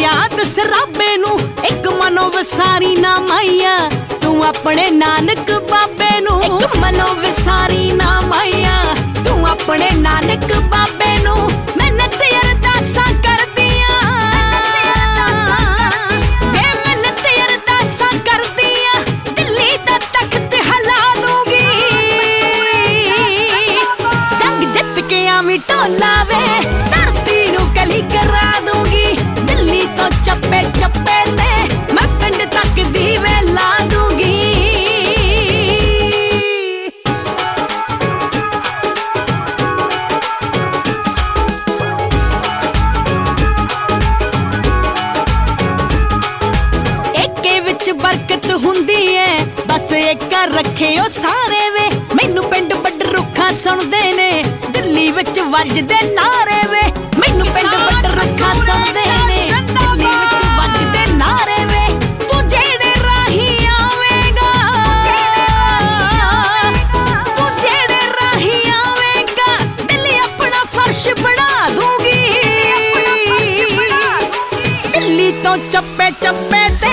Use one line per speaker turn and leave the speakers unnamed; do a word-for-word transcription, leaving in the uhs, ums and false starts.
याद सराबे नू एक मनो विसारी ना माइया तू अपने नानक बाबे नू एक मनो विसारी ना माइया तू अपने नानक बाबे नू मेहनत अरदासां करदियां वे मेहनत अरदासां करदियां दिल्ली दा तख्त हिला दूंगी जंग जित के आवी ढोला वे धरती नू कली करा दूंगी दिल्ली तो चप्पे चप्पे ते मैं पिंड तक दीवे ला दूंगी एके विच बरकत हुंदी है बस एक रखे ओ सारे वे मैनू पिंड बड़ रुखा सुनदे ने दिल्ली विच वजदे नारे वे मैनू पिंड बड़ रुखा सुनदे ने दिल्ली विच वजदे नारे वे तू जेड़े राही आवेगा तू जेड़े राही आवेगा दिल्ली अपना फर्श बना दूंगी दिल्ली तो चप्पे चप्पे ते